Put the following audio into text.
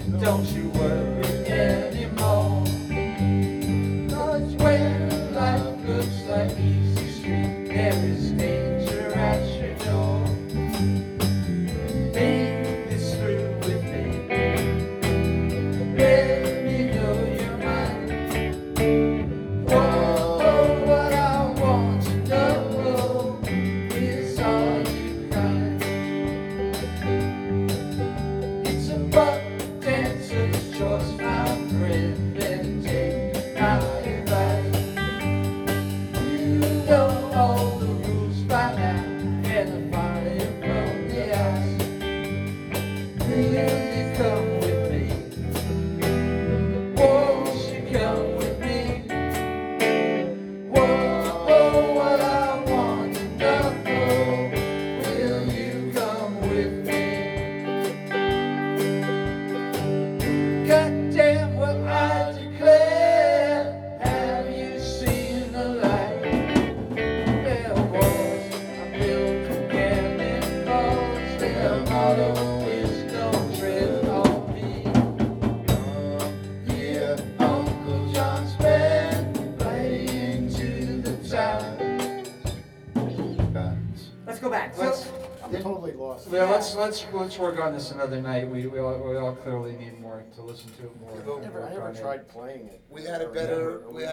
Don't you worry anymore. 'Cause when life looks like easy street, there is danger at your door. Think this through with me. Let me know your mind. Whoa, what I want to know is, are you kind? It's a buck dancer's choice, my friend. Then take my advice. You know all the rules by now, and the fire from the ice. Will you come with me? Won't you come with me? Whoa, what I want to know. Will you come with me? Goddamn what I declare. Have you seen the light? Their walls are built from cannonballs. Their motto is don't tread on me. Yeah, Uncle John's band playing to the town. Let's go back. I'm totally lost. Yeah, let's work on this another night. We all clearly need more to listen to more. I never tried playing it. We had a better